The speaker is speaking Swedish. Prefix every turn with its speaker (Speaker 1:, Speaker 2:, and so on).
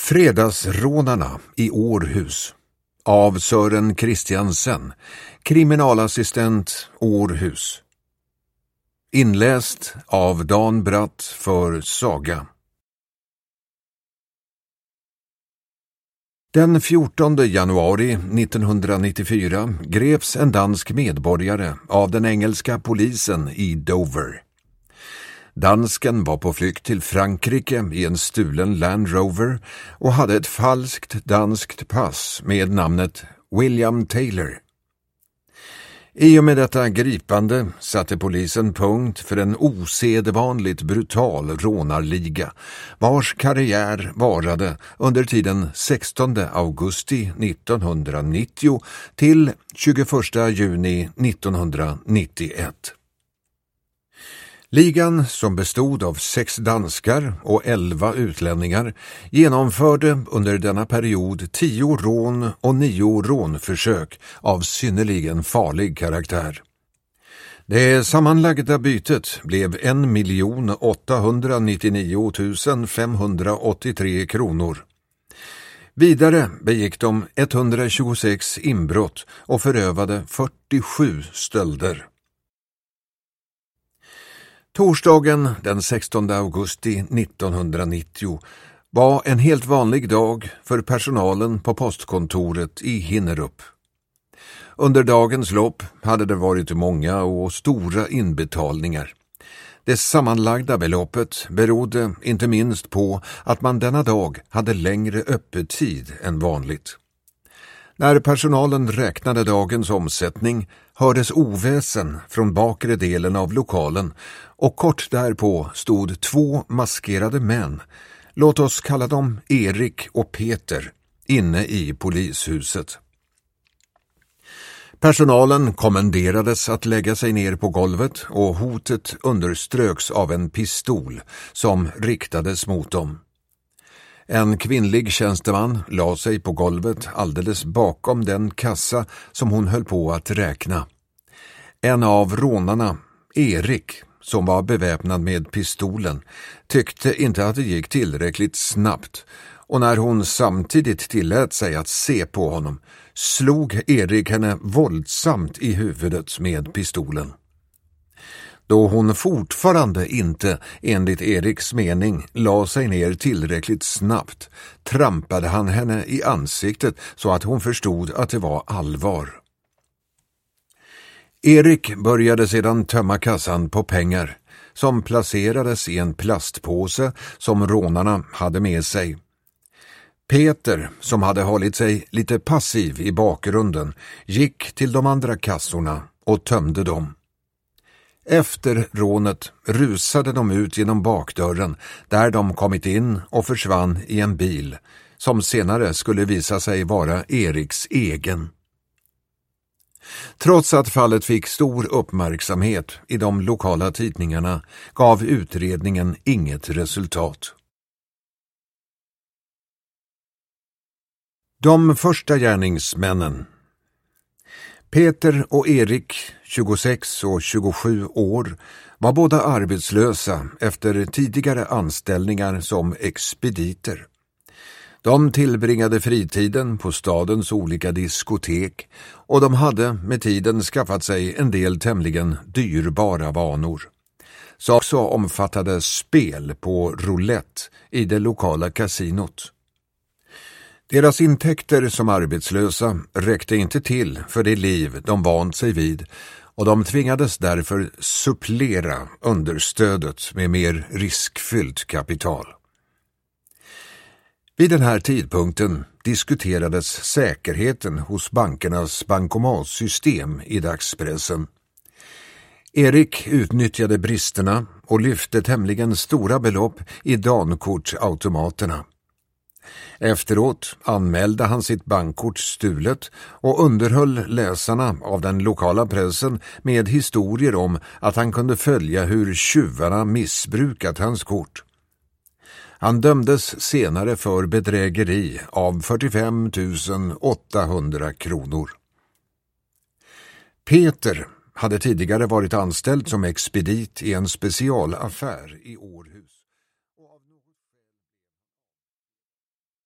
Speaker 1: Fredagsrånarna i Århus av Sören Christiansen, kriminalassistent Århus. Inläst av Dan Bratt för Saga. Den 14 januari 1994 greps en dansk medborgare av den engelska polisen i Dover. Dansken var på flykt till Frankrike i en stulen Land Rover och hade ett falskt danskt pass med namnet William Taylor. I och med detta gripande satte polisen punkt för en osedvanligt brutal rånarliga vars karriär varade under tiden 16 augusti 1990 till 21 juni 1991. Ligan, som bestod av 6 danskar och 11 utlänningar, genomförde under denna period 10 rån och 9 rånförsök av synnerligen farlig karaktär. Det sammanlagda bytet blev 1.899 583 kronor. Vidare begick de 126 inbrott och förövade 47 stölder. Torsdagen den 16 augusti 1990 var en helt vanlig dag för personalen på postkontoret i Hinnerup. Under dagens lopp hade det varit många och stora inbetalningar. Det sammanlagda beloppet berodde inte minst på att man denna dag hade längre öppettid än vanligt. När personalen räknade dagens omsättning hördes oväsen från bakre delen av lokalen och kort därpå stod 2 maskerade män, låt oss kalla dem Erik och Peter, inne i polishuset. Personalen kommenderades att lägga sig ner på golvet och hotet underströks av en pistol som riktades mot dem. En kvinnlig tjänsteman la sig på golvet alldeles bakom den kassa som hon höll på att räkna. En av rånarna, Erik, som var beväpnad med pistolen, tyckte inte att det gick tillräckligt snabbt, och när hon samtidigt tillät sig att se på honom slog Erik henne våldsamt i huvudet med pistolen. Då hon fortfarande inte, enligt Eriks mening, la sig ner tillräckligt snabbt, trampade han henne i ansiktet så att hon förstod att det var allvar. Erik började sedan tömma kassan på pengar, som placerades i en plastpåse som rånarna hade med sig. Peter, som hade hållit sig lite passiv i bakgrunden, gick till de andra kassorna och tömde dem. Efter rånet rusade de ut genom bakdörren där de kommit in och försvann i en bil som senare skulle visa sig vara Eriks egen. Trots att fallet fick stor uppmärksamhet i de lokala tidningarna gav utredningen inget resultat. De första gärningsmännen. Peter och Erik, 26 och 27 år, var båda arbetslösa efter tidigare anställningar som expediter. De tillbringade fritiden på stadens olika diskotek och de hade med tiden skaffat sig en del tämligen dyrbara vanor, som också omfattade spel på roulette i det lokala kasinot. Deras intäkter som arbetslösa räckte inte till för det liv de vant sig vid och de tvingades därför supplera understödet med mer riskfyllt kapital. Vid den här tidpunkten diskuterades säkerheten hos bankernas bankomatsystem i dagspressen. Erik utnyttjade bristerna och lyfte tämligen stora belopp i dankortsautomaterna. Efteråt anmälde han sitt bankkort stulet och underhöll läsarna av den lokala pressen med historier om att han kunde följa hur tjuvarna missbrukat hans kort. Han dömdes senare för bedrägeri av 45 800 kronor. Peter hade tidigare varit anställd som expedit i en specialaffär i Århus.